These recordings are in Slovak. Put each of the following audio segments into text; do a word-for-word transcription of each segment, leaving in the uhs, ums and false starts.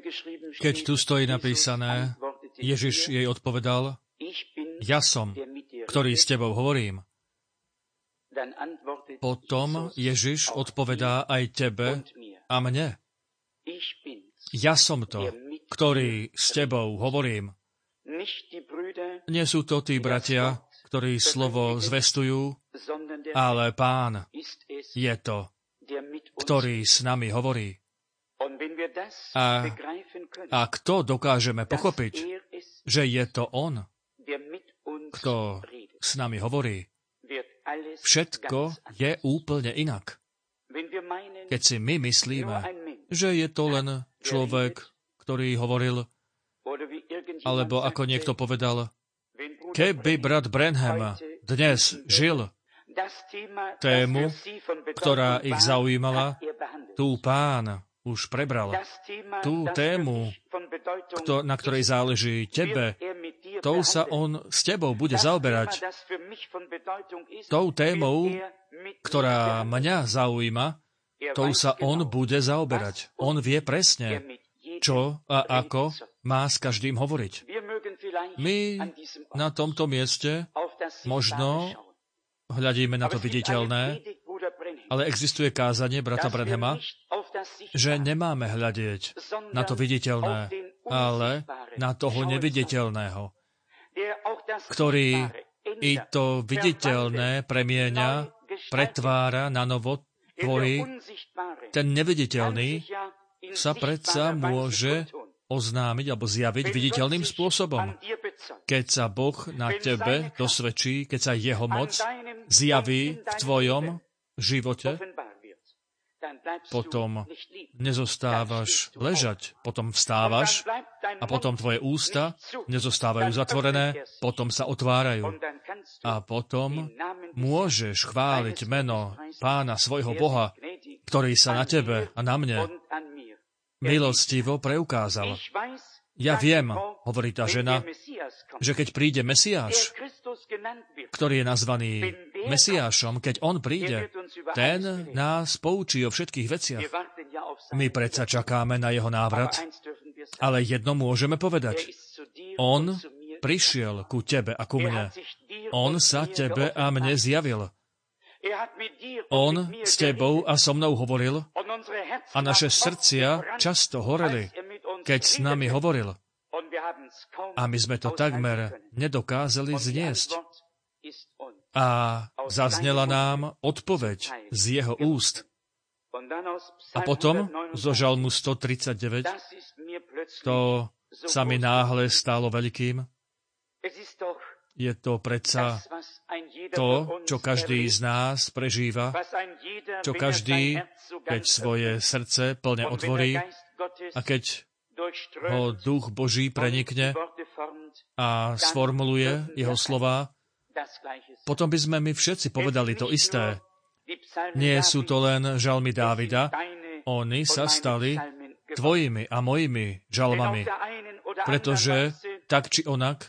Keď tu stojí napísané, Ježiš jej odpovedal, ja som, ktorý s tebou hovorím. Potom Ježiš odpovedá aj tebe a mne. Ja som to, ktorý s tebou hovorím. Nie sú to tí bratia, ktorí slovo zvestujú, ale Pán je to, ktorý s nami hovorí. A ak to dokážeme pochopiť, že je to On, kto s nami hovorí, všetko je úplne inak. Keď si my myslíme, že je to len človek, ktorý hovoril, alebo ako niekto povedal, keby brat Branham dnes žil tému, ktorá ich zaujímala, tú Pán už prebral. Tú tému, kto, na ktorej záleží tebe, tou sa on s tebou bude zaoberať. Tou témou, ktorá mňa zaujíma, tou sa on bude zaoberať. On vie presne, čo a ako má s každým hovoriť. My na tomto mieste možno hľadíme na to viditeľné, ale existuje kázanie brata Branhama, že nemáme hľadieť na to viditeľné, ale na toho neviditeľného, ktorý i to viditeľné premieňa, pretvára na novo, tvorí. Ten neviditeľný sa predsa môže oznámiť alebo zjaviť viditeľným spôsobom. Keď sa Boh na tebe dosvedčí, keď sa jeho moc zjaví v tvojom živote, potom nezostávaš ležať, potom vstávaš a potom tvoje ústa nezostávajú zatvorené, potom sa otvárajú. A potom môžeš chváliť meno Pána svojho Boha, ktorý sa na tebe a na mne milostivo preukázal. Ja viem, hovorí tá žena, že keď príde Mesiáš, ktorý je nazvaný Mesiášom, keď on príde, ten nás poučí o všetkých veciach. My predsa čakáme na jeho návrat, ale jedno môžeme povedať. On prišiel ku tebe a ku mne. On sa tebe a mne zjavil. On s tebou a so mnou hovoril a naše srdcia často horeli, keď s nami hovoril. A my sme to takmer nedokázali zniesť. A zaznela nám odpoveď z jeho úst. A potom zo Žalmu stotridsaťdeväť to sa mi náhle stalo veľkým. Je to predsa to, čo každý z nás prežíva, čo každý, keď svoje srdce plne otvorí a keď ho Duch Boží prenikne a sformuluje jeho slová, potom by sme my všetci povedali to isté. Nie sú to len žalmy Dávida, oni sa stali tvojimi a mojimi žalmami, pretože tak či onak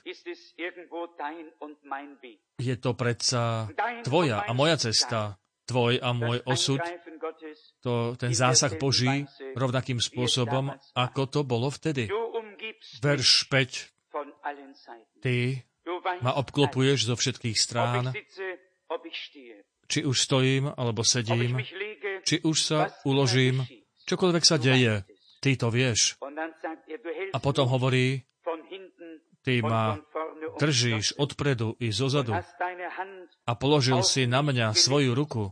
je to predsa tvoja a moja cesta, tvoj a môj osud, to, ten zásah Boží rovnakým spôsobom, ako to bolo vtedy. Verš päť. Ty ma obklopuješ zo všetkých strán, či už stojím, alebo sedím, či už sa uložím, čokoľvek sa deje, ty to vieš. A potom hovorí, ty ma držíš odpredu i zozadu a položil si na mňa svoju ruku.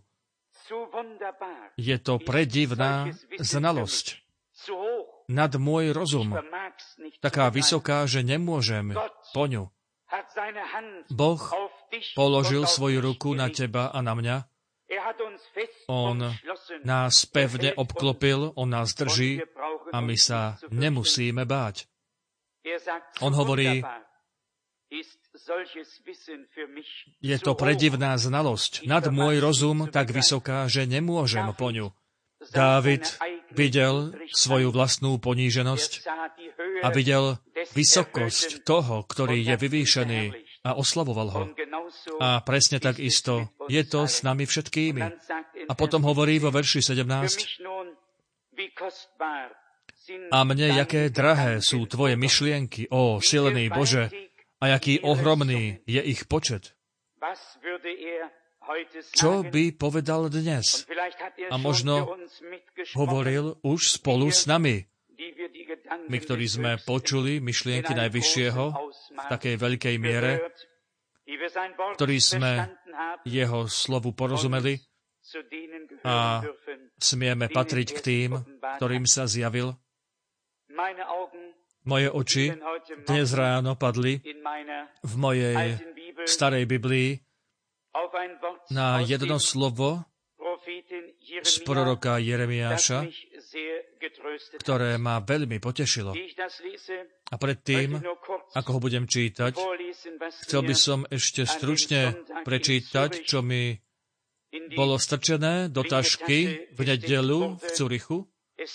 Je to predivná znalosť. Nad môj rozum. Taká vysoká, že nemôžem po ňu. Boh položil svoju ruku na teba a na mňa. On nás pevne obklopil, on nás drží a my sa nemusíme báť. On hovorí, je to predivná znalosť, nad môj rozum tak vysoká, že nemôžem po ňu. Dávid videl svoju vlastnú poníženosť a videl vysokosť toho, ktorý je vyvýšený a oslavoval ho. A presne tak isto je to s nami všetkými. A potom hovorí vo verši sedemnásť, A mne, jaké drahé sú tvoje myšlienky, ó silný Bože, a jaký ohromný je ich počet. Čo by povedal dnes? A možno hovoril už spolu s nami, my, ktorí sme počuli myšlienky Najvyššieho v takej veľkej miere, ktorí sme jeho slovu porozumeli a smieme patriť k tým, ktorým sa zjavil. Moje oči dnes ráno padli v mojej starej Biblii na jedno slovo z proroka Jeremiáša, ktoré ma veľmi potešilo. A predtým, ako ho budem čítať, chcel by som ešte stručne prečítať, čo mi bolo strčené do tašky v nedeľu v Curichu.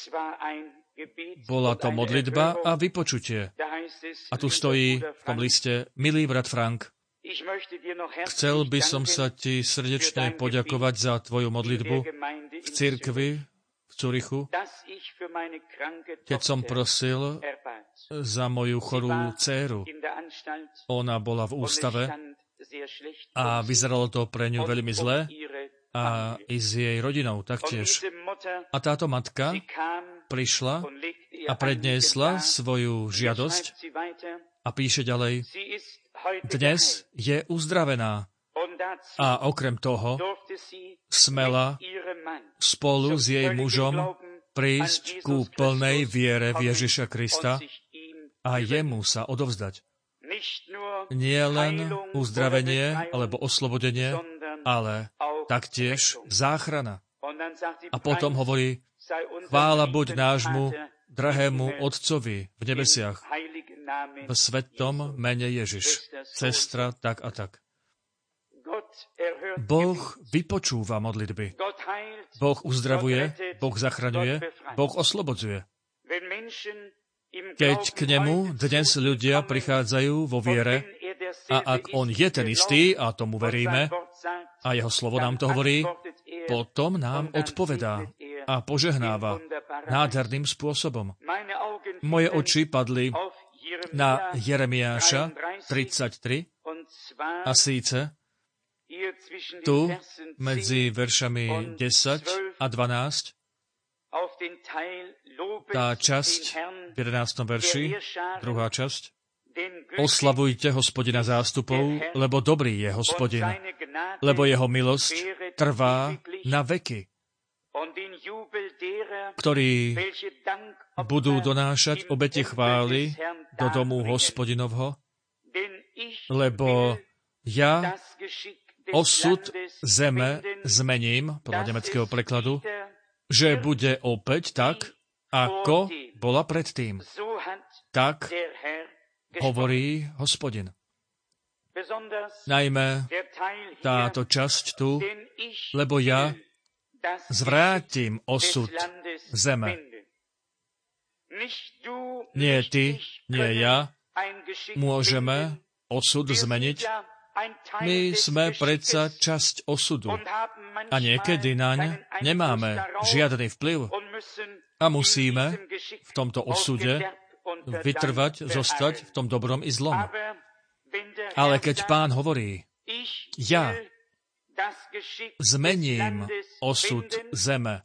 Bola to modlitba a vypočutie. A tu stojí v tom liste: Milý brat Frank, chcel by som sa ti srdečne poďakovať za tvoju modlitbu v cirkvi v Curichu, keď som prosil za moju chorú dcéru. Ona bola v ústave a vyzeralo to pre ňu veľmi zle a i s jej rodinou taktiež. A táto matka prišla a predniesla svoju žiadosť a píše ďalej: dnes je uzdravená a okrem toho smela spolu s jej mužom prísť ku plnej viere v Ježiša Krista a jemu sa odovzdať. Nie len uzdravenie alebo oslobodenie, ale taktiež záchrana. A potom hovorí: chvála buď nášmu drahému Otcovi v nebesiach, v svetom mene Ježiš, sestra tak a tak. Boh vypočúva modlitby. Boh uzdravuje, Boh zachraňuje, Boh oslobodzuje. Keď k nemu dnes ľudia prichádzajú vo viere, a ak on je ten istý, a tomu veríme, a jeho slovo nám to hovorí, potom nám odpovedá a požehnáva nádherným spôsobom. Moje oči padli na Jeremiáša tridsaťtri, a síce tu medzi veršami desať a dvanásť, tá časť v jedenástom verši, druhá časť: oslavujte Hospodina zástupov, lebo dobrý je Hospodin, lebo jeho milosť trvá na veky. Ktorí budú donášať obete chvály do domu Hospodinovho, lebo ja osud zeme zmením, podľa nemeckého prekladu, že bude opäť tak, ako bola predtým. Tak hovorí Hospodin. Najmä táto časť tu, lebo ja zvrátim osud zeme. Nie ty, nie ja môžeme osud zmeniť. My sme predsa časť osudu a niekedy naň nemáme žiadny vplyv a musíme v tomto osude vytrvať, zostať v tom dobrom i zlom. Ale keď Pán hovorí: ja zmením osud zeme,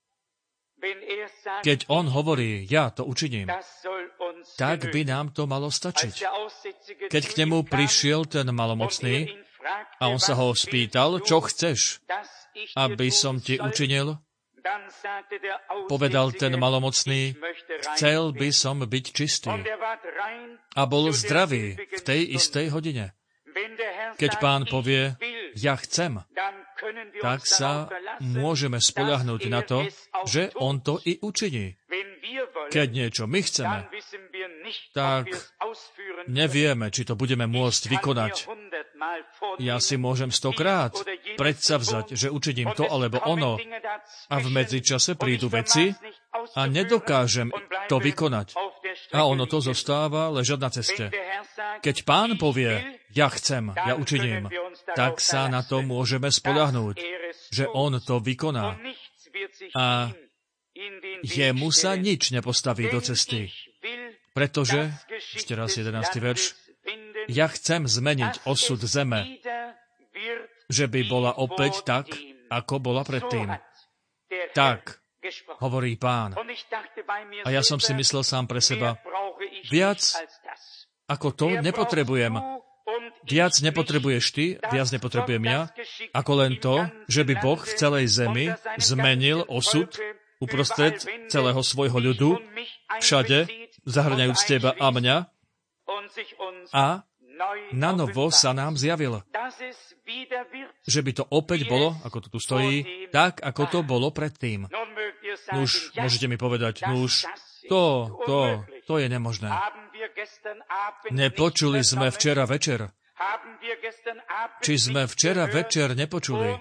keď on hovorí: ja to učiním, tak by nám to malo stačiť. Keď k nemu prišiel ten malomocný a on sa ho spýtal: čo chceš, aby som ti učinil? Povedal ten malomocný: chcel by som byť čistý. A bol zdravý v tej istej hodine. Keď Pán povie: ja chcem, tak sa môžeme spoľahnúť na to, že on to i učiní. Keď niečo my chceme, tak nevieme, či to budeme môcť vykonať. Ja si môžem stokrát predsavzať, že učiním to alebo ono, a v medzičase prídu veci a nedokážem to vykonať. A ono to zostáva ležať na ceste. Keď Pán povie: ja chcem, ja učiním, tak sa na to môžeme spoľahnúť, že on to vykoná. A jemu sa nič nepostaví do cesty. Pretože, ešte raz jedenásty verš, ja chcem zmeniť osud zeme, že by bola opäť tak, ako bola predtým. Tak, hovorí Pán. A ja som si myslel sám pre seba, viac ako to nepotrebujem. Viac nepotrebuješ ty, viac nepotrebujem ja, ako len to, že by Boh v celej zemi zmenil osud uprostred celého svojho ľudu, všade, zahrňajúc teba a mňa, a nanovo sa nám zjavil. Že by to opäť bolo, ako to tu stojí, tak, ako to bolo predtým. Nuž, môžete mi povedať, nuž, to, to, to je nemožné. Nepočuli sme včera večer. Či sme včera večer nepočuli,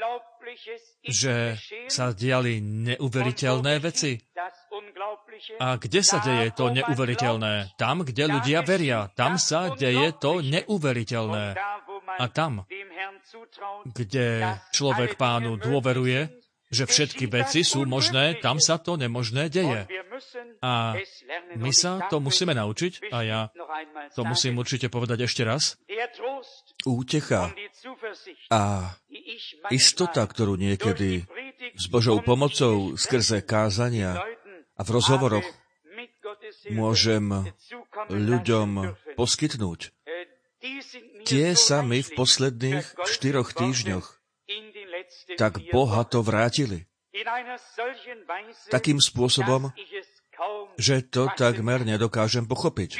že sa diali neuveriteľné veci? A kde sa deje to neuveriteľné? Tam, kde ľudia veria. Tam sa deje to neuveriteľné. A tam, kde človek Pánu dôveruje, že všetky veci sú možné, tam sa to nemožné deje. A my sa to musíme naučiť, a ja to musím určite povedať ešte raz. Útecha a istota, ktorú niekedy s Božou pomocou skrze kázania a v rozhovoroch môžem ľuďom poskytnúť, tie sa mi v posledných štyroch týždňoch tak bohato vrátili. Takým spôsobom, že to takmer nedokážem pochopiť.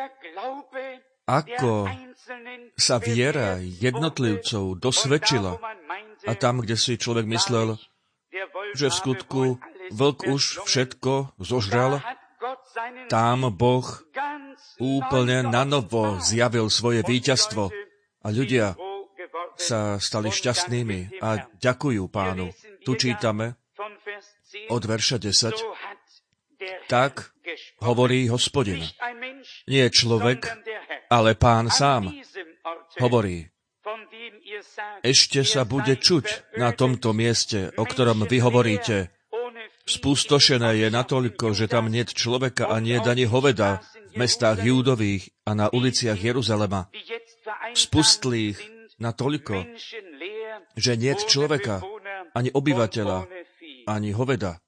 Ako sa viera jednotlivcov dosvedčila a tam, kde si človek myslel, že v skutku vlk už všetko zožral, tam Boh úplne nanovo zjavil svoje víťazstvo a ľudia sa stali šťastnými a ďakujú Pánu. Tu čítame od verša desať. Tak hovorí Hospodin. Nie človek, ale Pán sám hovorí. Ešte sa bude čuť na tomto mieste, o ktorom vy hovoríte. Spustošené je natoľko, že tam niet človeka a niet ani hoveda v mestách Júdových a na uliciach Jeruzalema. Spustlých natoľko, že niet človeka, ani obyvateľa, ani hoveda.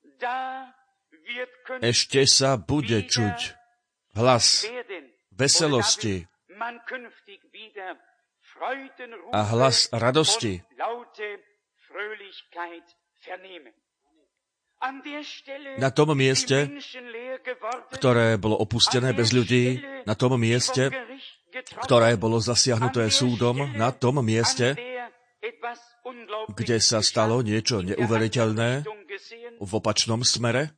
Ešte sa bude čuť hlas veselosti a hlas radosti. Na tom mieste, ktoré bolo opustené bez ľudí, na tom mieste, ktoré bolo zasiahnuté súdom, na tom mieste, kde sa stalo niečo neuveriteľné v opačnom smere,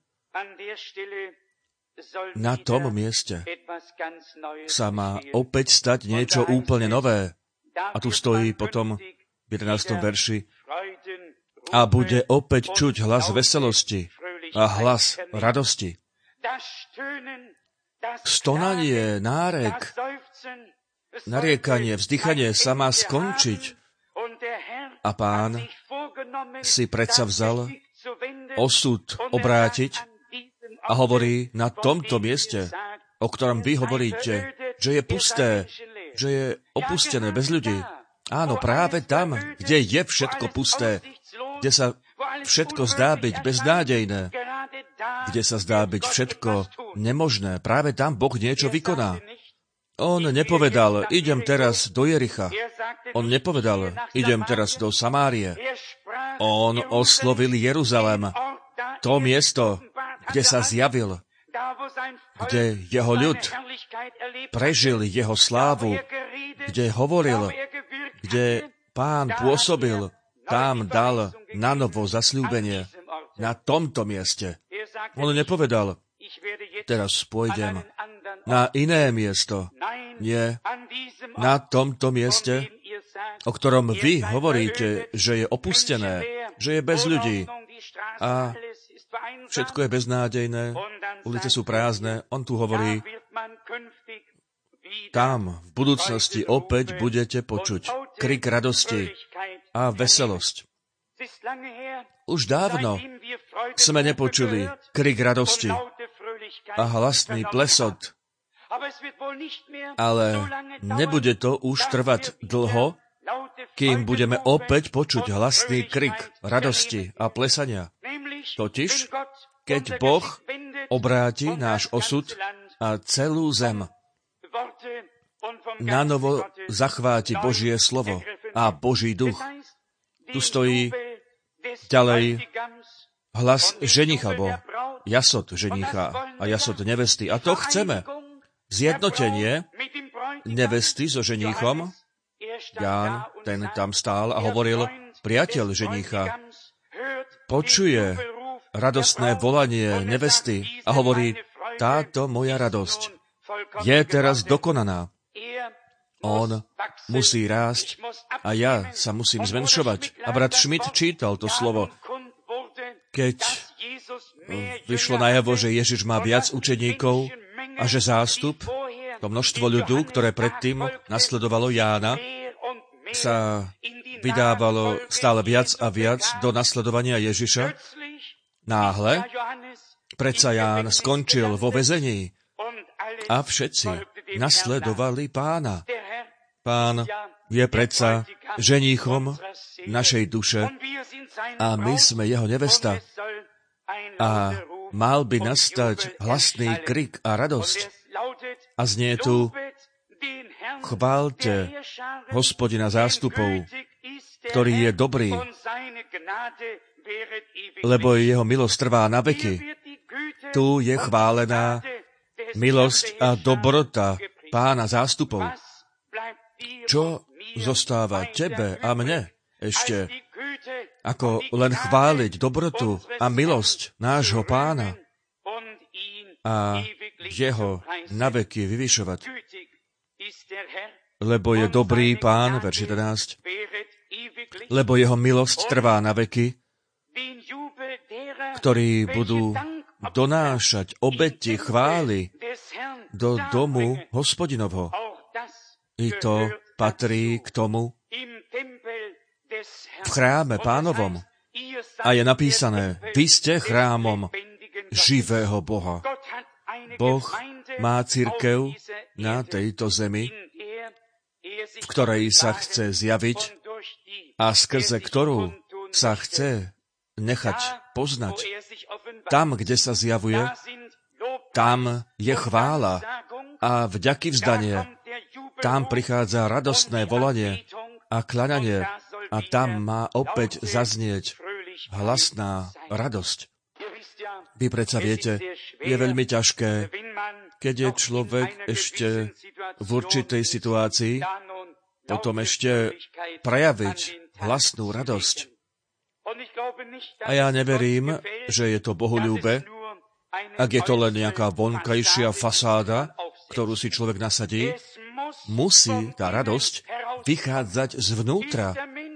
na tom mieste sa má opäť stať niečo úplne nové. A tu stojí potom v jedenástom verši: a bude opäť čuť hlas veselosti a hlas radosti. Stonanie, nárek, nariekanie, vzdychanie sa má skončiť. A Pán si predsa vzal osud obrátiť a hovorí na tomto mieste, o ktorom vy hovoríte, že je pusté, že je opustené bez ľudí. Áno, práve tam, kde je všetko pusté, kde sa všetko zdá byť beznádejné, kde sa zdá byť všetko nemožné, práve tam Boh niečo vykoná. On nepovedal, idem teraz do Jericha. On nepovedal, idem teraz do Samárie. On oslovil Jeruzalém, to miesto, kde sa zjavil, kde jeho ľud prežil jeho slávu, kde hovoril, kde Pán pôsobil, tam dal nanovo zasľúbenie. Na tomto mieste. On nepovedal, teraz pôjdem na iné miesto. Nie, na tomto mieste, o ktorom vy hovoríte, že je opustené, že je bez ľudí a všetko je beznádejné, ulice sú prázdne. On tu hovorí, tam v budúcnosti opäť budete počuť krik radosti a veselosť. Už dávno sme nepočuli krik radosti a hlasný plesot, ale nebude to už trvať dlho, kým budeme opäť počuť hlasný krik radosti a plesania. Totiž, keď Boh obráti náš osud a celú zem, nanovo zachváti Božie slovo a Boží duch. Tu stojí ďalej hlas ženicha, alebo jasot ženicha a jasot nevesty. A to chceme. Zjednotenie nevesty so ženichom. Ján, ten tam stál a hovoril, priateľ ženicha počuje radostné volanie nevesty a hovorí, táto moja radosť je teraz dokonaná. On musí rásť a ja sa musím zmenšovať. A brat Schmidt čítal to slovo, keď vyšlo najavo, že Ježiš má viac učeníkov a že zástup, to množstvo ľudu, ktoré predtým nasledovalo Jána, sa vydávalo stále viac a viac do nasledovania Ježiša. Náhle predsa Ján skončil vo väzení a všetci nasledovali Pána. Pán je predsa ženíchom našej duše a my sme jeho nevesta. A mal by nastať hlasný krik a radosť. A znie tu, chváľte Hospodina zástupov, ktorý je dobrý, lebo jeho milosť trvá na veky. Tu je chválená milosť a dobrota Pána zástupov. Čo zostáva tebe a mne ešte, ako len chváliť dobrotu a milosť nášho Pána a jeho naveky vyvyšovať. Lebo je dobrý Pán, verš jedenásť, lebo jeho milosť trvá na veky, ktorí budú donášať obeti chvály do domu Hospodinovho. I to patrí k tomu v chráme Pánovom. A je napísané, vy ste chrámom živého Boha. Boh má cirkev na tejto zemi, v ktorej sa chce zjaviť a skrze ktorú sa chce nechať poznať. Tam, kde sa zjavuje, tam je chvála a vďaky vzdanie. Tam prichádza radostné volanie a kľaňanie a tam má opäť zaznieť hlasná radosť. Vy predsa viete, je veľmi ťažké, keď je človek ešte v určitej situácii, potom ešte prejaviť hlasnú radosť. A ja neverím, že je to Bohuľúbe, ak je to len nejaká vonkajšia fasáda, ktorú si človek nasadí. Musí tá radosť vychádzať zvnútra.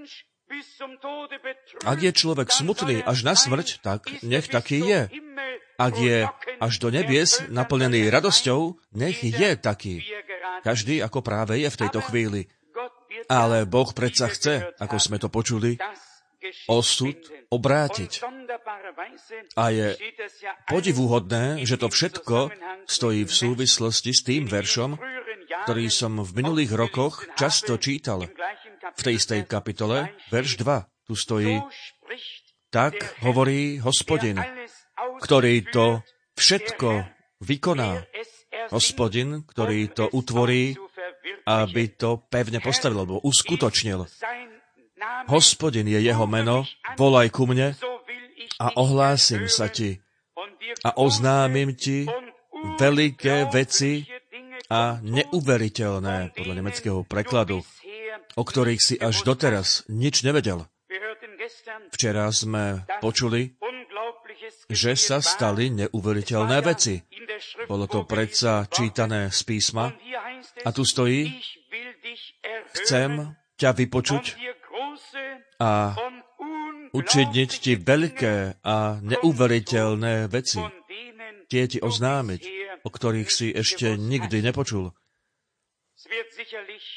Ak je človek smutný až na smrť, tak nech taký je. Ak je až do nebies naplnený radosťou, nech je taký. Každý ako práve je v tejto chvíli. Ale Boh predsa chce, ako sme to počuli, osud obrátiť. A je podivuhodné, že to všetko stojí v súvislosti s tým veršom, ktorý som v minulých rokoch často čítal. V tej istej kapitole, verš dva, tu stojí, tak hovorí Hospodin, ktorý to všetko vykoná. Hospodin, ktorý to utvorí, aby to pevne postavil, alebo uskutočnil. Hospodin je jeho meno, volaj ku mne a ohlásim sa ti a oznámim ti veľké veci a neuveriteľné, podľa nemeckého prekladu, o ktorých si až doteraz nič nevedel. Včera sme počuli, že sa stali neuveriteľné veci. Bolo to predsa čítané z písma. A tu stojí, chcem ťa vypočuť a učiniť ti veľké a neuveriteľné veci. Tie ti oznámiť, o ktorých si ešte nikdy nepočul.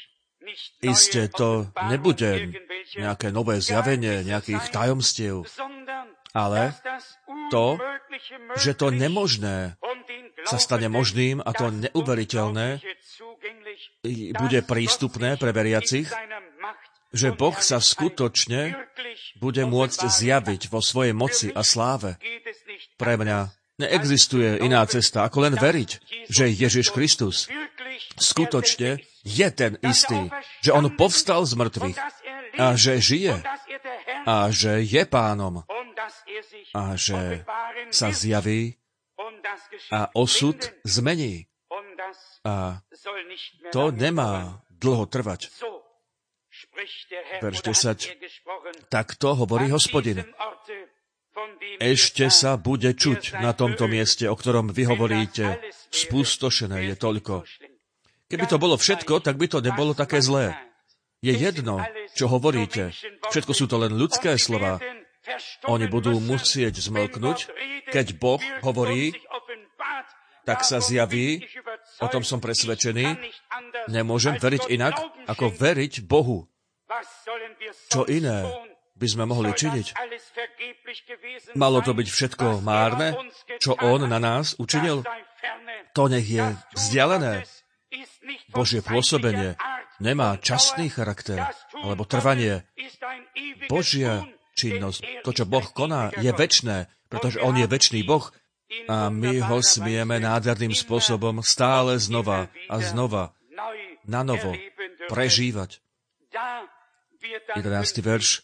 Isté to nebude nejaké nové zjavenie nejakých tajomstiev, ale to, že to nemožné sa stane možným a to neuveriteľné bude prístupné pre veriacich, že Boh sa skutočne bude môcť zjaviť vo svojej moci a sláve. Pre mňa neexistuje iná cesta, ako len veriť, že Ježiš Kristus skutočne je ten istý, že on povstal z mŕtvych a že žije a že je pánom a že sa zjaví a osud zmení. A to nemá dlho trvať. Verš desať. Takto hovorí Hospodin. Ešte sa bude čuť na tomto mieste, o ktorom vy hovoríte. Spustošené je toľko. Keby to bolo všetko, tak by to nebolo také zlé. Je jedno, čo hovoríte. Všetko sú to len ľudské slova. Oni budú musieť zmlknúť. Keď Boh hovorí, tak sa zjaví, o tom som presvedčený, nemôžem veriť inak, ako veriť Bohu. Čo iné by sme mohli činiť? Malo to byť všetko márne, čo On na nás učinil? To nech je vzdialené. Božie pôsobenie nemá časný charakter, alebo trvanie. Božia činnosť, to, čo Boh koná, je večné, pretože On je večný Boh a my ho smieme nádherným spôsobom stále znova a znova, nanovo prežívať. jedenásty verš.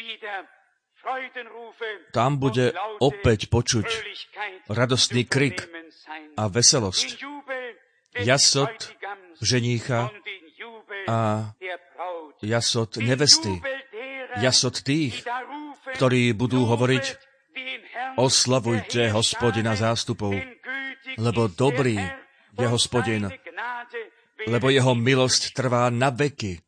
Tam bude opäť počuť radostný krik a veselosť. Jasot ženícha a jasot nevesty. Jasot tých, ktorí budú hovoriť: oslavujte Hospodina zástupov, lebo dobrý je Hospodin, lebo jeho milosť trvá na veky.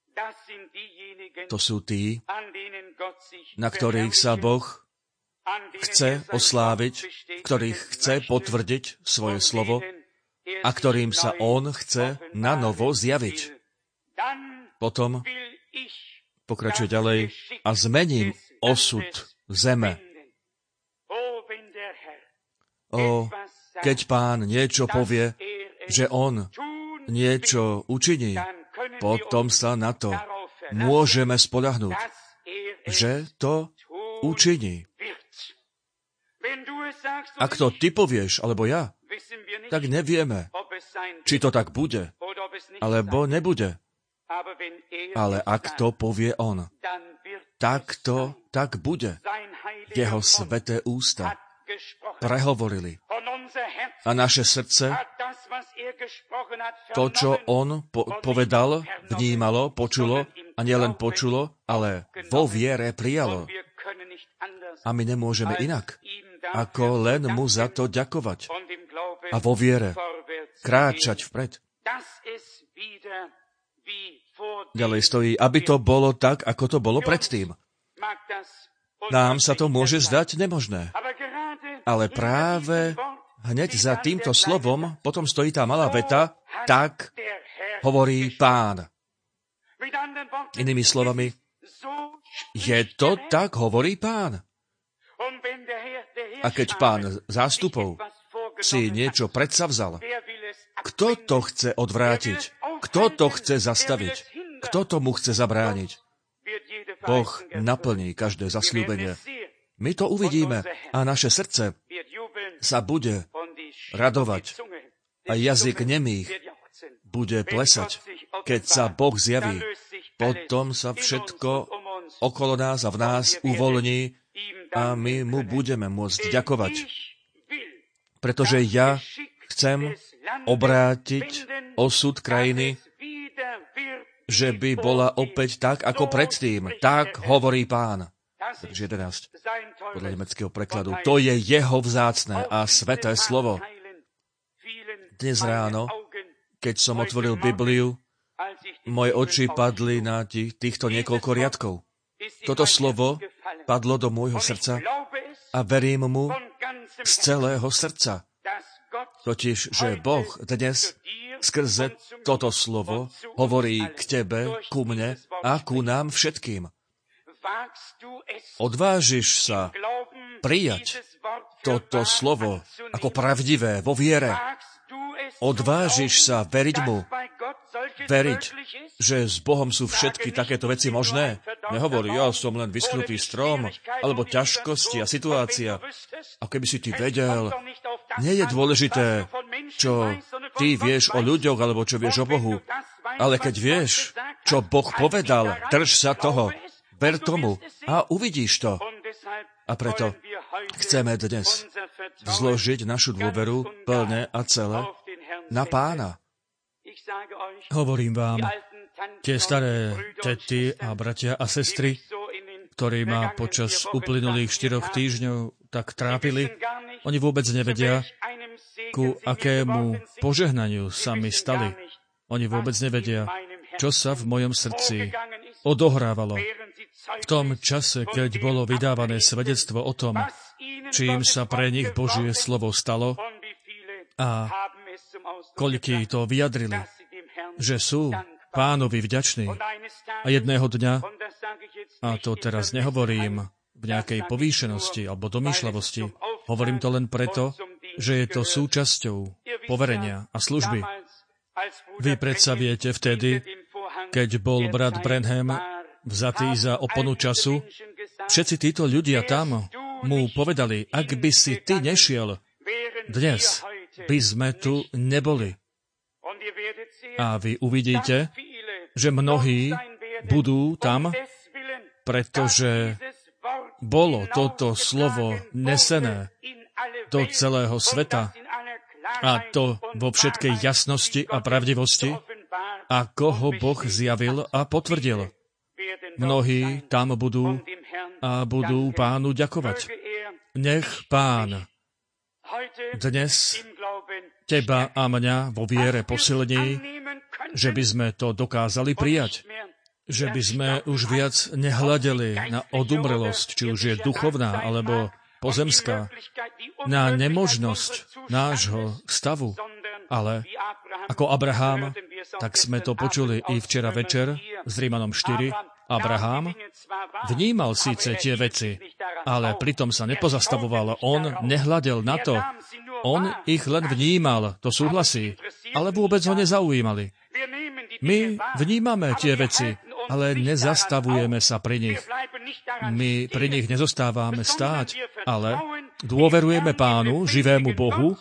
To sú tí, na ktorých sa Boh chce osláviť, ktorých chce potvrdiť svoje slovo a ktorým sa On chce na novo zjaviť. Potom pokračuje ďalej: a zmením osud zeme. O, keď Pán niečo povie, že On niečo učiní, potom sa na to môžeme spoľahnúť, že to učiní. Ak to ty povieš, alebo ja, tak nevieme, či to tak bude, alebo nebude. Ale ak to povie On, tak to tak bude. Jeho sveté ústa prehovorili. A naše srdce to, čo On po- povedal, vnímalo, počulo, a nielen počulo, ale vo viere prijalo. A my nemôžeme inak, ako len mu za to ďakovať a vo viere kráčať vpred. Ďalej stojí, aby to bolo tak, ako to bolo predtým. Nám sa to môže zdať nemožné. Ale práve hneď za týmto slovom potom stojí tá malá veta: tak hovorí Pán. Inými slovami, je to tak, hovorí Pán. A keď Pán zástupov si niečo predsavzal, kto to chce odvrátiť? Kto to chce zastaviť? Kto tomu chce zabrániť? Boh naplní každé zasľúbenie. My to uvidíme a naše srdce sa bude radovať a jazyk nemých bude plesať, keď sa Boh zjaví. Potom sa všetko okolo nás a v nás uvoľní a my mu budeme môcť ďakovať. Pretože ja chcem obrátiť osud krajiny, že by bola opäť tak, ako predtým. Tak hovorí Pán. Verš jedenásť. Podľa nemeckého prekladu. To je jeho vzácne a sveté slovo. Dnes ráno, keď som otvoril Bibliu, moje oči padli na tých, týchto niekoľko riadkov. Toto slovo padlo do môjho srdca a verím mu z celého srdca. Totiž, že Boh dnes skrze toto slovo hovorí k tebe, ku mne a ku nám všetkým. Odvážiš sa prijať toto slovo ako pravdivé vo viere. Odvážiš sa veriť mu. Veriť, že s Bohom sú všetky takéto veci možné. Nehovorí, ja som len vyschnutý strom, alebo ťažkosti a situácia. A keby si ty vedel, nie je dôležité, čo ty vieš o ľuďoch, alebo čo vieš o Bohu. Ale keď vieš, čo Boh povedal, drž sa toho, ver tomu a uvidíš to. A preto chceme dnes zložiť našu dôveru plne a celé na Pána. Hovorím vám, tie staré tety a bratia a sestry, ktorí ma počas uplynulých štyroch týždňov tak trápili, oni vôbec nevedia, ku akému požehnaniu sa mi stali. Oni vôbec nevedia, čo sa v mojom srdci odohrávalo. V tom čase, keď bolo vydávané svedectvo o tom, čím sa pre nich Božie slovo stalo a koľkí to vyjadrili, že sú Pánovi vďační. A jedného dňa, a to teraz nehovorím v nejakej povýšenosti alebo domýšľavosti, hovorím to len preto, že je to súčasťou poverenia a služby. Vy predsa viete vtedy, keď bol brat Branham vzatý za oponu času, všetci títo ľudia tam mu povedali, ak by si ty nešiel, dnes by sme tu neboli. A vy uvidíte, že mnohí budú tam, pretože bolo toto slovo nesené do celého sveta a to vo všetkej jasnosti a pravdivosti, ako ho Boh zjavil a potvrdil. Mnohí tam budú a budú Pánu ďakovať. Nech Pán dnes teba a mňa vo viere posilní, že by sme to dokázali prijať. Že by sme už viac nehľadeli na odumrelosť, či už je duchovná alebo pozemská, na nemožnosť nášho stavu. Ale ako Abraham, tak sme to počuli i včera večer z Rímanom štyri, Abraham vnímal síce tie veci, ale pritom sa nepozastavoval. On nehľadel na to. On ich len vnímal, to súhlasí, ale vôbec ho nezaujímali. My vnímame tie veci, ale nezastavujeme sa pri nich. My pri nich nezostávame stáť, ale dôverujeme Pánu, živému Bohu,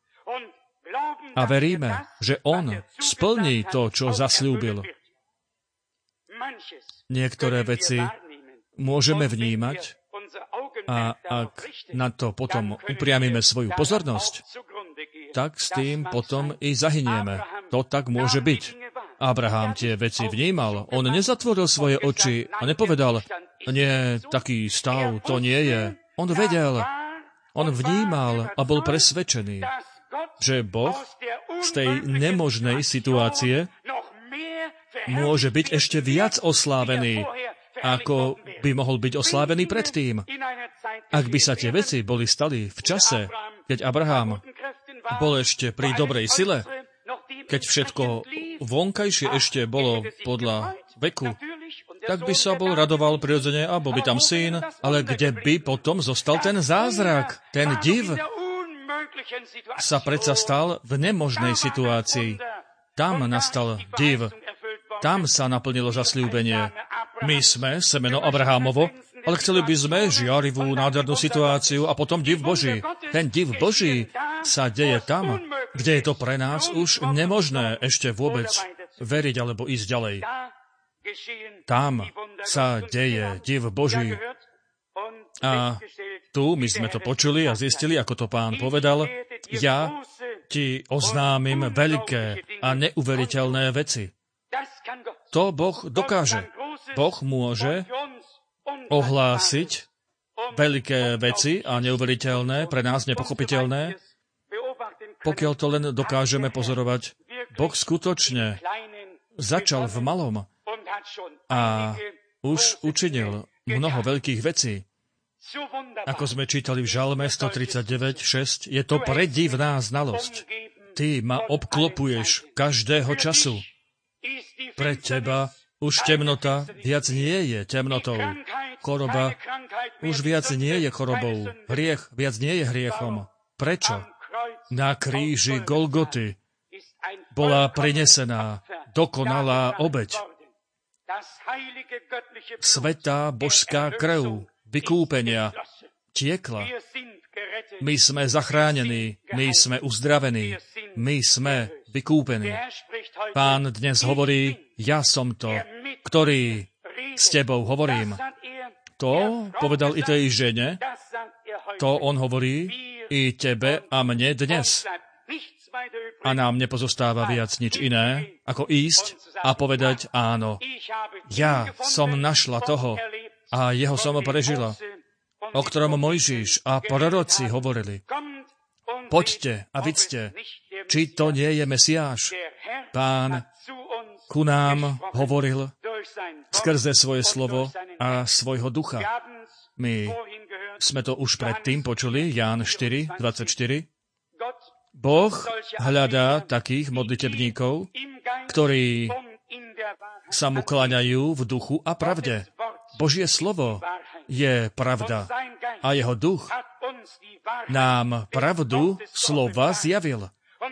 a veríme, že On splní to, čo zasľúbil. Niektoré veci môžeme vnímať a ak na to potom upriamime svoju pozornosť, tak s tým potom i zahynieme. To tak môže byť. Abraham tie veci vnímal. On nezatvoril svoje oči a nepovedal, nie, taký stav to nie je. On vedel, on vnímal a bol presvedčený, že Boh z tej nemožnej situácie môže byť ešte viac oslávený, ako by mohol byť oslávený predtým. Ak by sa tie veci boli stali v čase, keď Abraham bol ešte pri dobrej sile, keď všetko vonkajšie ešte bolo podľa veku, tak by sa bol radoval prirodzene a bol by tam syn, ale kde by potom zostal ten zázrak, ten div, sa predsa stal v nemožnej situácii. Tam nastal div. Tam sa naplnilo zasľúbenie. My sme semeno Abrahámovo, ale chceli by sme žiarivú, nádhernú situáciu a potom div Boží. Ten div Boží sa deje tam, kde je to pre nás už nemožné ešte vôbec veriť alebo ísť ďalej. Tam sa deje div Boží. A tu my sme to počuli a zistili, ako to Pán povedal, ja ti oznámim veľké a neuveriteľné veci. To Boh dokáže. Boh môže ohlásiť veľké veci a neuveriteľné, pre nás nepochopiteľné, pokiaľ to len dokážeme pozorovať. Boh skutočne začal v malom a už učinil mnoho veľkých vecí. Ako sme čítali v Žalme sto tridsaťdeväť šesť, je to predivná znalosť. Ty ma obklopuješ každého času. Pre teba už temnota viac nie je temnotou. Choroba už viac nie je chorobou. Hriech viac nie je hriechom. Prečo? Na kríži Golgoty bola prinesená dokonalá obeť. Svätá božská krv vykúpenia tiekla. My sme zachránení, my sme uzdravení, my sme vykúpení. Pán dnes hovorí, ja som to, ktorý s tebou hovorím. To povedal i tej žene, to on hovorí i tebe a mne dnes. A nám nepozostáva viac nič iné, ako ísť a povedať áno. Ja som našla toho a jeho som prežila, o ktorom Mojžiš a proroci hovorili. Poďte a vidzte, či to nie je Mesiáš. Pán ku nám hovoril skrze svoje slovo a svojho ducha. My sme to už predtým počuli, Ján štyri dvadsaťštyri. Boh hľadá takých modlitebníkov, ktorí sa mu kláňajú v duchu a pravde. Božie slovo je pravda a jeho duch nám pravdu slova zjavil.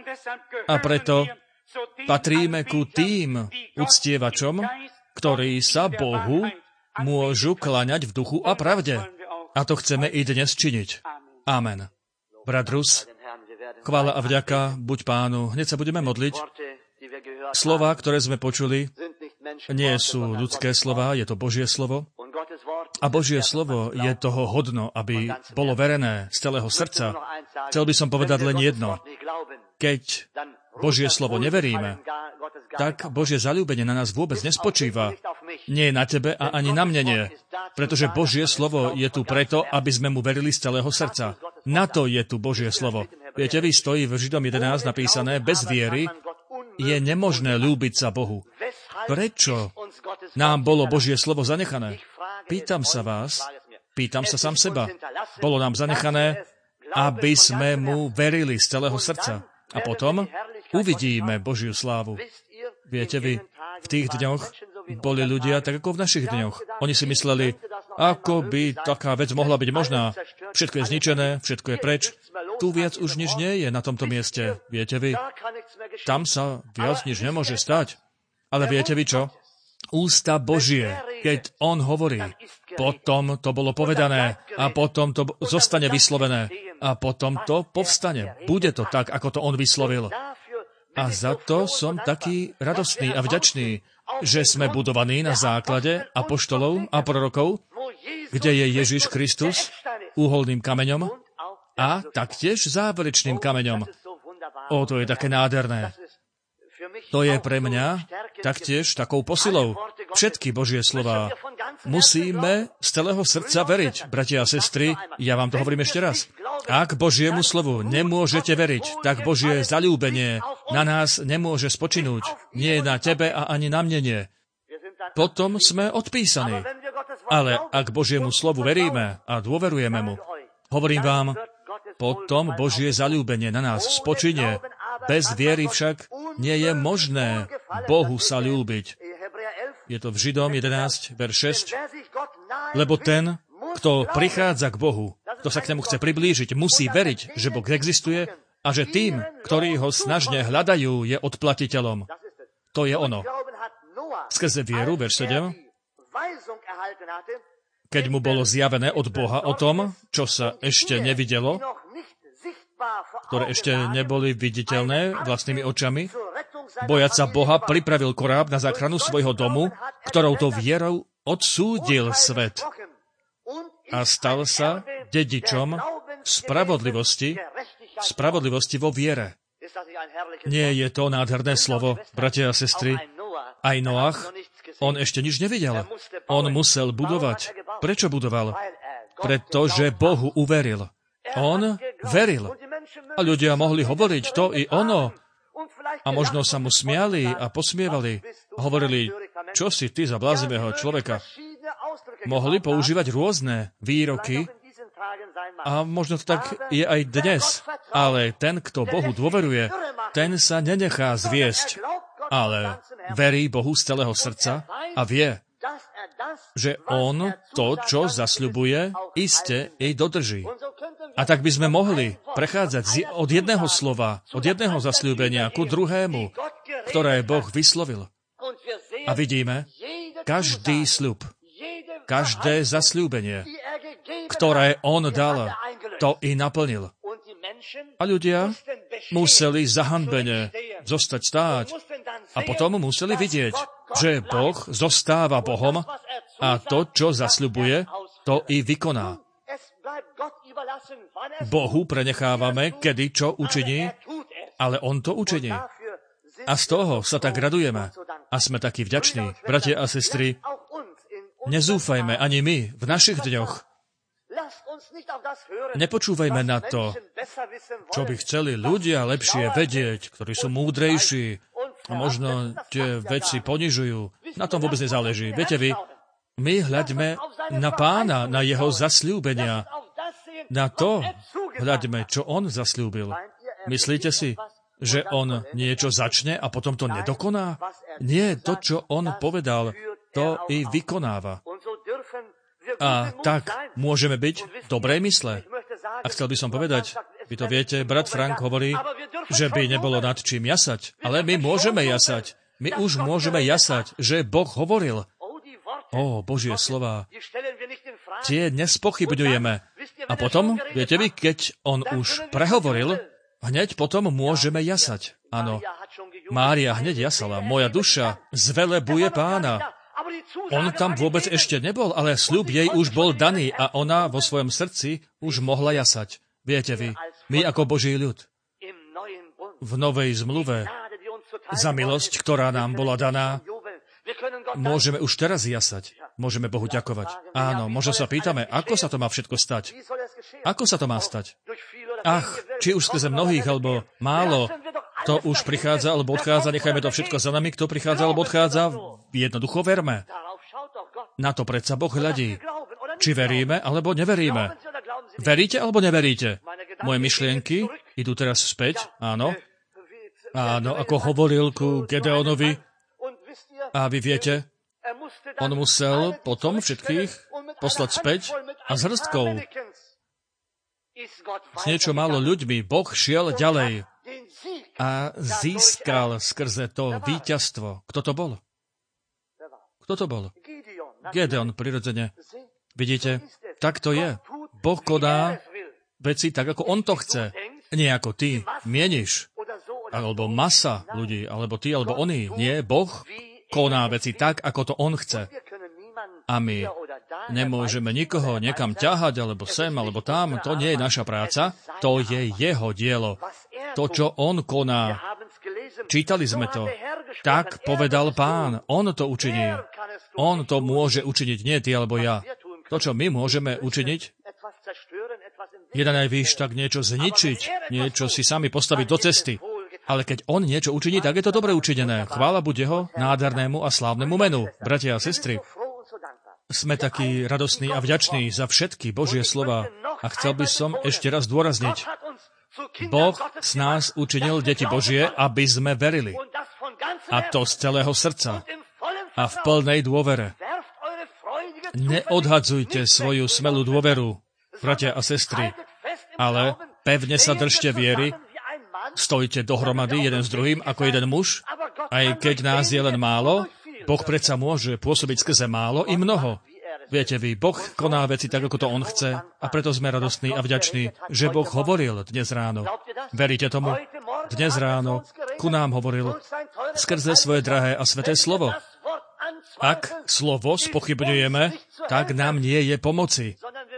A preto patríme ku tým uctievačom, ktorí sa Bohu môžu kláňať v duchu a pravde. A to chceme i dnes činiť. Amen. Brat Rus, chvála a vďaka buď Pánu. Hneď sa budeme modliť. Slová, ktoré sme počuli, nie sú ľudské slová, je to Božie slovo. A Božie slovo je toho hodno, aby bolo verené z celého srdca. Chcel by som povedať len jedno. Keď Božie slovo neveríme, tak Božie zaľúbenie na nás vôbec nespočíva. Nie na tebe a ani na mne nie. Pretože Božie slovo je tu preto, aby sme mu verili z celého srdca. Na to je tu Božie slovo. Viete, vy stojí v Židom jedenásť napísané, bez viery je nemožné ľúbiť sa Bohu. Prečo nám bolo Božie slovo zanechané? Pýtam sa vás, pýtam sa sám seba. Bolo nám zanechané, aby sme mu verili z celého srdca. A potom uvidíme Božiu slávu. Viete vy, v tých dňoch boli ľudia tak ako v našich dňoch. Oni si mysleli, ako by taká vec mohla byť možná. Všetko je zničené, všetko je preč. Tu viac už nič nie je na tomto mieste. Viete vy, tam sa viac nič nemôže stať. Ale viete vy čo? Ústa Božie, keď on hovorí, potom to bolo povedané a potom to zostane vyslovené a potom to povstane. Bude to tak, ako to on vyslovil. A za to som taký radostný a vďačný, že sme budovaní na základe apoštolov a prorokov, kde je Ježiš Kristus úholným kameňom a taktiež záverečným kameňom. O, to je také nádherné. To je pre mňa taktiež takou posilou. Všetky Božie slová musíme z celého srdca veriť. Bratia a sestry, ja vám to hovorím ešte raz. Ak Božiemu slovu nemôžete veriť, tak Božie zaľúbenie na nás nemôže spočinúť. Nie na tebe a ani na mne nie. Potom sme odpísaní. Ale ak Božiemu slovu veríme a dôverujeme mu, hovorím vám, potom Božie zaľúbenie na nás spočinie. Bez viery však nie je možné Bohu sa ľúbiť. Je to v Židom jedenásť, verš šesť. Lebo ten, kto prichádza k Bohu, kto sa k nemu chce priblížiť, musí veriť, že Boh existuje a že tým, ktorí ho snažne hľadajú, je odplatiteľom. To je ono. Skrze vieru, verš sedem, keď mu bolo zjavené od Boha o tom, čo sa ešte nevidelo, ktoré ešte neboli viditeľné vlastnými očami, bojať sa Boha, pripravil koráb na záchranu svojho domu, ktorou to vierou odsúdil svet a stal sa dedičom spravodlivosti, spravodlivosti vo viere. Nie je to nádherné slovo, bratia a sestry? Aj Noach, on ešte nič nevidel. On musel budovať. Prečo budoval? Pretože Bohu uveril. On veril. A ľudia mohli hovoriť to i ono. A možno sa mu smiali a posmievali. Hovorili, čo si ty za bláznivého človeka. Mohli používať rôzne výroky A možno to tak je aj dnes. Ale ten, kto Bohu dôveruje, ten sa nenechá zviesť, ale verí Bohu z celého srdca a vie, že on to, čo zasľubuje, iste jej dodrží. A tak by sme mohli prechádzať od jedného slova, od jedného zasľúbenia ku druhému, ktoré Boh vyslovil. A vidíme, každý sľub, každé zasľúbenie, ktoré on dal, to i naplnil. A ľudia museli zahanbene zostať stáť a potom museli vidieť, že Boh zostáva Bohom a to, čo zasľubuje, to i vykoná. Bohu prenechávame, kedy čo učiní, ale on to učiní. A z toho sa tak radujeme a sme takí vďační. Bratia a sestry, nezúfajme ani my v našich dňoch. Nepočúvajme na to, čo by chceli ľudia lepšie vedieť, ktorí sú múdrejší a možno tie veci ponižujú. Na tom vôbec nezáleží. Viete vy, my hľaďme na Pána, na jeho zasľúbenia. Na to hľaďme, čo on zasľúbil. Myslíte si, že on niečo začne a potom to nedokoná? Nie, to, čo on povedal, to i vykonáva. A tak môžeme byť v dobrej mysle. A chcel by som povedať, vy to viete, brat Frank hovorí, že by nebolo nad čím jasať. Ale my môžeme jasať. My už môžeme jasať, že Boh hovoril. Ó, Božie slová. Tie nespochybňujeme. A potom, viete vy, keď on už prehovoril, hneď potom môžeme jasať. Áno, Mária hneď jasala. Moja duša zvelebuje Pána. On tam vôbec ešte nebol, ale sľub jej už bol daný a ona vo svojom srdci už mohla jasať. Viete vy, my ako Boží ľud v novej zmluve za milosť, ktorá nám bola daná, môžeme už teraz jasať. Môžeme Bohu ďakovať. Áno, možno sa pýtame, ako sa to má všetko stať? Ako sa to má stať? Ach, či už skrze mnohých, alebo málo, to už prichádza, alebo odchádza, nechajme to všetko za nami, kto prichádza, alebo odchádza, jednoducho verme. Na to predsa Boh hľadí. Či veríme, alebo neveríme. Veríte, alebo neveríte? Moje myšlienky idú teraz späť, áno. Áno, ako hovoril ku Gedeonovi, a vy viete, on musel potom všetkých poslať späť a s hrstkou. S niečo málo ľuďmi Boh šiel ďalej a získal skrze to víťazstvo. Kto to bol? Kto to bol? Gedeon, prirodzene. Vidíte, tak to je. Boh koná veci tak, ako on to chce. Nie ako ty mieniš. Alebo masa ľudí, alebo ty, alebo oni. Nie, Boh koná veci tak, ako to on chce. A my nemôžeme nikoho niekam ťahať, alebo sem, alebo tam. To nie je naša práca. To je jeho dielo. To, čo on koná. Čítali sme to. Tak povedal Pán. On to učiní. On to môže učiniť, nie ty alebo ja. To, čo my môžeme učiniť, jeden aj víš, tak niečo zničiť, niečo si sami postaviť do cesty. Ale keď on niečo učiní, tak je to dobre učinené. Chvála buď jeho nádhernému a slávnemu menu. Bratia a sestry, sme takí radostní a vďační za všetky Božie slova. A chcel by som ešte raz dôrazniť. Boh z nás učinil deti Božie, aby sme verili. A to z celého srdca. A v plnej dôvere. Neodhadzujte svoju smelú dôveru, bratia a sestry, ale pevne sa držte viery, stojte dohromady jeden s druhým ako jeden muž, aj keď nás je len málo, Boh predsa môže pôsobiť skrze málo i mnoho. Viete vy, Boh koná veci tak, ako to on chce, a preto sme radostní a vďační, že Boh hovoril dnes ráno. Veríte tomu? Dnes ráno ku nám hovoril skrze svoje drahé a sveté slovo. Ak slovo spochybňujeme, tak nám nie je pomoci.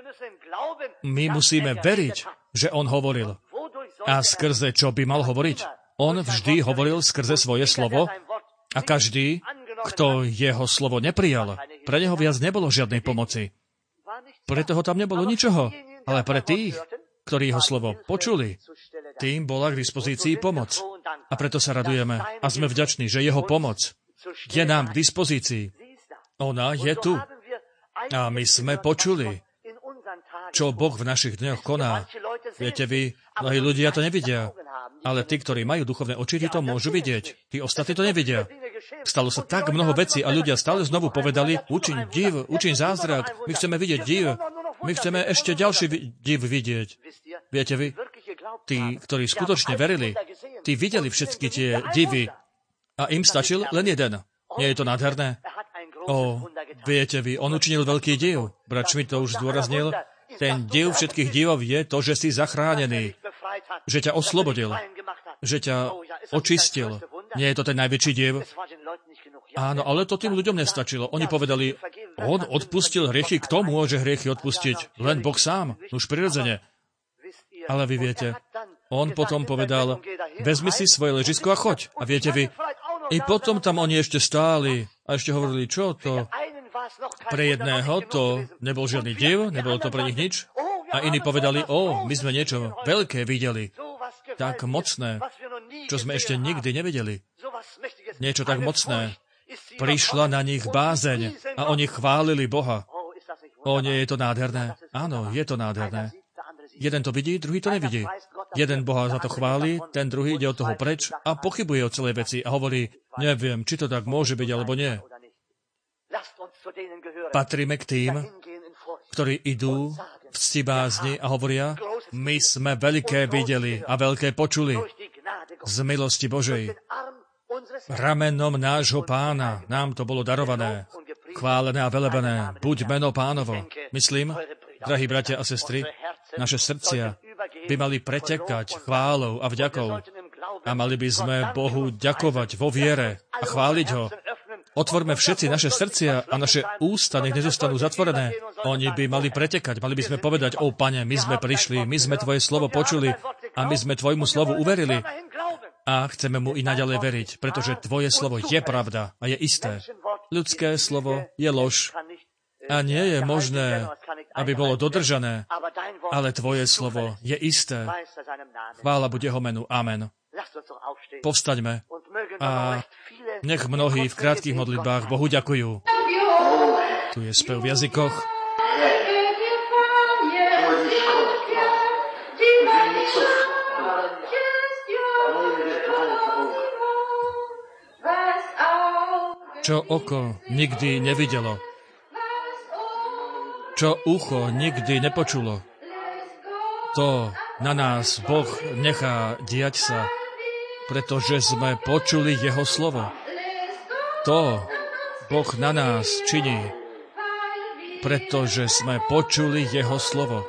My musíme veriť, že on hovoril. A skrze čo by mal hovoriť? On vždy hovoril skrze svoje slovo a každý, kto jeho slovo neprijal, pre neho viac nebolo žiadnej pomoci. Preto ho tam nebolo ničoho. Ale pre tých, ktorí jeho slovo počuli, tým bola k dispozícii pomoc. A preto sa radujeme a sme vďační, že jeho pomoc je nám k dispozícii. Ona je tu. A my sme počuli čo Boh v našich dňoch koná. Viete vy, mnohí ľudia to nevidia, ale tí, ktorí majú duchovné oči, tí to môžu vidieť. Tí ostatní to nevidia. Stalo sa tak mnoho vecí a ľudia stále znovu povedali, učiň div, učiň zázrak, my chceme vidieť div, my chceme ešte ďalší vi- div vidieť. Viete vy, tí, ktorí skutočne verili, tí videli všetky tie divy a im stačil len jeden. Nie je to nádherné? O, viete vy, on učinil veľký div. Brat Schmidt to už zdôraznil. Ten div všetkých divov je to, že si zachránený, že ťa oslobodil, že ťa očistil. Nie je to ten najväčší div? Áno, ale to tým ľuďom nestačilo. Oni povedali, on odpustil hriechy, kto môže hriechy odpustiť? Len Boh sám, už prirodzene. Ale vy viete, on potom povedal, vezmi si svoje ležisko a choď. A viete vy, i potom tam oni ešte stáli a ešte hovorili, čo to? Pre jedného to nebol žiadny div, nebolo to pre nich nič. A iní povedali, o, my sme niečo veľké videli, tak mocné, čo sme ešte nikdy nevideli. Niečo tak mocné. Prišla na nich bázeň a oni chválili Boha. O, nie je to nádherné? Áno, je to nádherné. Jeden to vidí, druhý to nevidí. Jeden Boha za to chváli, ten druhý ide od toho preč a pochybuje o celej veci a hovorí, neviem, či to tak môže byť, alebo nie. Patríme k tým, ktorí idú v ctibázni a hovoria, my sme veľké videli a veľké počuli z milosti Božej. Ramenom nášho Pána nám to bolo darované, chválené a velebené, buď meno Pánovo. Myslím, drahí bratia a sestry, naše srdcia by mali pretekať chválou a vďakou a mali by sme Bohu ďakovať vo viere a chváliť Ho. Otvorme všetci naše srdcia a naše ústa, nech nezostanú zatvorené. Oni by mali pretekať, mali by sme povedať, ó Pane, my sme prišli, my sme Tvoje slovo počuli a my sme Tvojmu slovu uverili a chceme mu i naďalej veriť, pretože Tvoje slovo je pravda a je isté. Ľudské slovo je lož a nie je možné, aby bolo dodržané, ale Tvoje slovo je isté. Chvála buď Jeho menu. Amen. Povstaňme a nech mnohí v krátkych modlitbách Bohu ďakujú. Tu je spev v jazykoch. Čo oko nikdy nevidelo, čo ucho nikdy nepočulo, to na nás Boh nechá diať sa, pretože sme počuli Jeho slovo. To Boh na nás činí, pretože sme počuli Jeho slovo.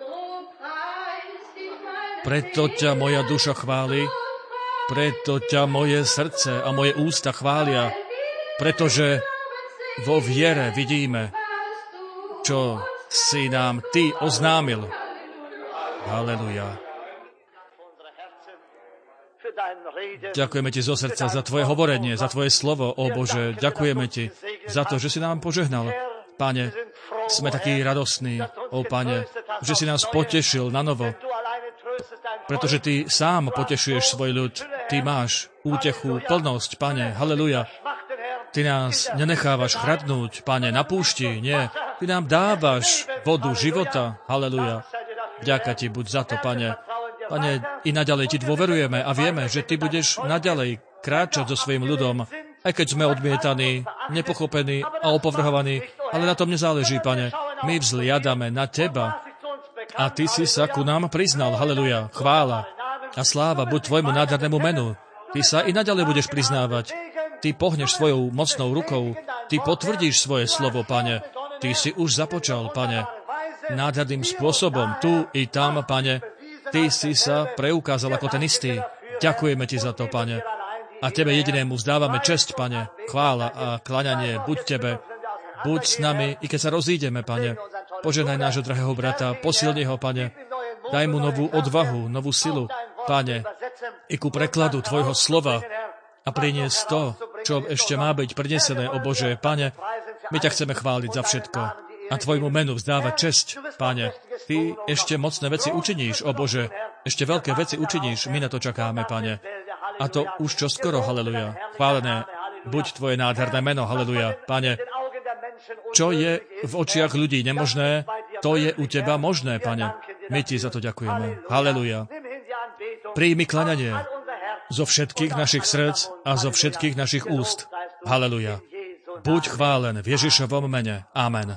Preto ťa moja duša chváli, preto ťa moje srdce a moje ústa chvália, pretože vo viere vidíme, čo si nám Ty oznámil. Halleluja. Ďakujeme Ti zo srdca za Tvoje hovorenie, za Tvoje slovo, ó Bože. Ďakujeme Ti za to, že si nám požehnal. Pane, sme takí radostní, ó Pane, že si nás potešil na novo, pretože Ty sám potešuješ svoj ľud. Ty máš útechu, plnosť, Pane. Halleluja. Ty nás nenechávaš chradnúť, Pane, na púšti, nie. Ty nám dávaš vodu života. Halleluja. Vďaka Ti buď za to, Pane. Pane, i naďalej Ti dôverujeme a vieme, že Ty budeš naďalej kráčať so svojím ľudom, aj keď sme odmietaní, nepochopení a opovrhovaní, ale na tom nezáleží, Pane. My vzliadame na Teba a Ty si sa ku nám priznal. Halleluja. Chvála a sláva buď Tvojmu nádhernému menu. Ty sa i naďalej budeš priznávať. Ty pohneš svojou mocnou rukou. Ty potvrdíš svoje slovo, Pane. Ty si už započal, Pane, nádherným spôsobom. Tu i tam, Pane. Ty si sa preukázal ako ten istý. Ďakujeme Ti za to, Pane. A Tebe jedinému vzdávame česť, Pane. Chvála a kláňanie buď Tebe. Buď s nami, i keď sa rozídeme, Pane. Požehnaj nášho drahého brata, posilni ho, Pane. Daj mu novú odvahu, novú silu, Pane, i ku prekladu Tvojho slova a priniesť to, čo ešte má byť prinesené, o Bože. Pane, my ťa chceme chváliť za všetko a Tvojmu menu vzdávať česť, Pane. Ty ešte mocné veci učiníš, o Bože. Ešte veľké veci učiníš, my na to čakáme, Pane. A to už čoskoro, halleluja. Chválené, buď Tvoje nádherné meno, halleluja. Pane, čo je v očiach ľudí nemožné, To je u Teba možné, Pane. My Ti za to ďakujeme. Haleluja. Príjmi kľaňanie zo všetkých našich srdc a zo všetkých našich úst. Haleluja. Buď chválen v Ježišovom mene. Amen.